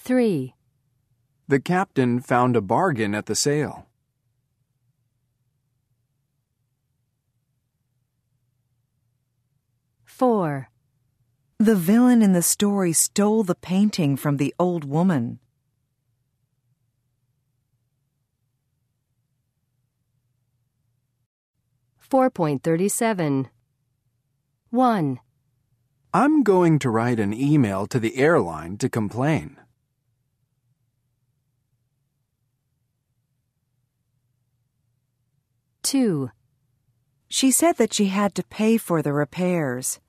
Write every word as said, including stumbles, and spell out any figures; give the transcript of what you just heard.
three. The captain found a bargain at the sale. four. The villain in the story stole the painting from the old woman. four point three seven. one. I'm going to write an email to the airline to complain. two. She said that she had to pay for the repairs.